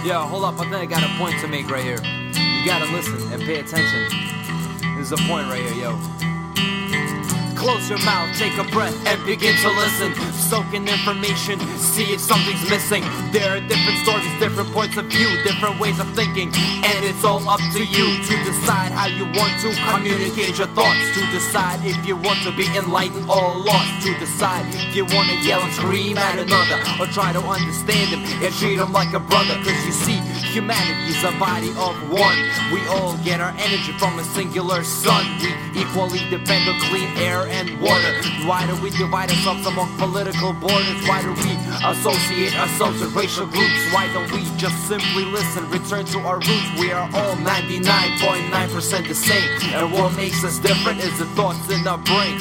Yo, hold up, I think I got a point to make right here. You gotta listen and pay attention. There's a point right here, yo. Close your mouth, take a breath, and begin to listen. Soak in information, see if something's missing. There are different stories, different points of view, different ways of thinking, and it's all up to you to decide how you want to communicate your thoughts, to decide if you want to be enlightened or lost, to decide if you want to yell and scream at another, or try to understand him and treat him like a brother. Cause you see, humanity is a body of one. We all get our energy from a singular sun. We equally depend on clean air and water. Why do we divide ourselves among political borders? Why do we associate ourselves with racial groups? Why don't we just simply listen, return to our roots? We are all 99.9% the same, and what makes us different is the thoughts in our brain.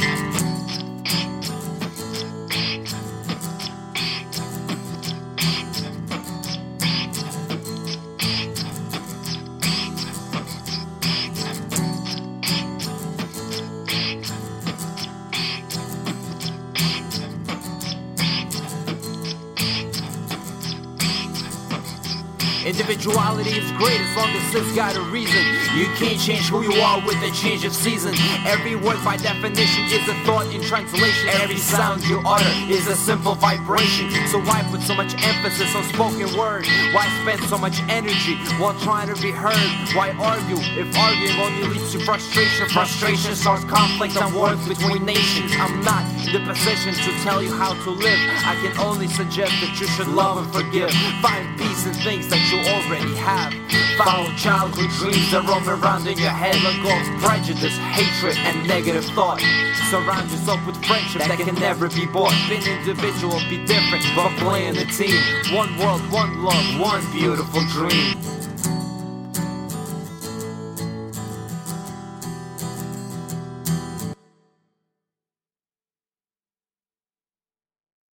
Individuality is great as long as it's got a reason. You can't change who you are with a change of season. Every word by definition is a thought in translation. Every sound you utter is a simple vibration. So why put so much emphasis on spoken word? Why spend so much energy while trying to be heard? Why argue if arguing only leads to frustration? Frustration starts conflict and wars between nations. I'm not in the position to tell you how to live. I can only suggest that you should love and forgive. Find peace in things that you already have. Follow childhood dreams that roam around in your head. Let go of prejudice, hatred, and negative thought. Surround yourself with friendship that can never be bought. Be an individual, be different, but play in a team. One world, one love, one beautiful dream.